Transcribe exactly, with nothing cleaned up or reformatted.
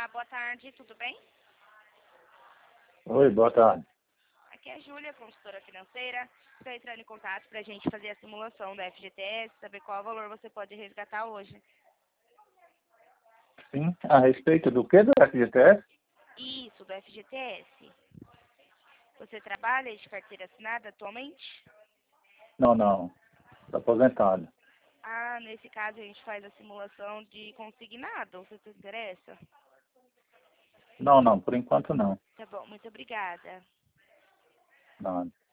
boa tarde, tudo bem? Oi, boa tarde. Aqui é a Júlia, consultora financeira. Estou entrando em contato para a gente fazer a simulação da F G T S, saber qual valor você pode resgatar hoje. Sim, a respeito do que do F G T S? Isso, do F G T S. Você trabalha de carteira assinada atualmente? Não, não. Estou aposentado. Ah, nesse caso a gente faz a simulação de consignado. Você se interessa? Não, não, por enquanto não. Tá bom, muito obrigada. Não.